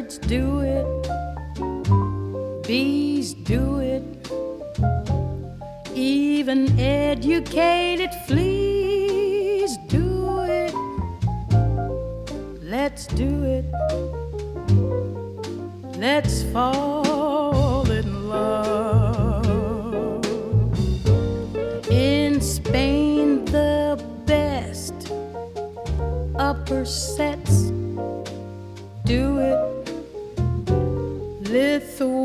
Birds do it, bees do it, even educated fleas do it. Let's do it. Let's fall in love. In Spain, the best upper sets do it. Lithuania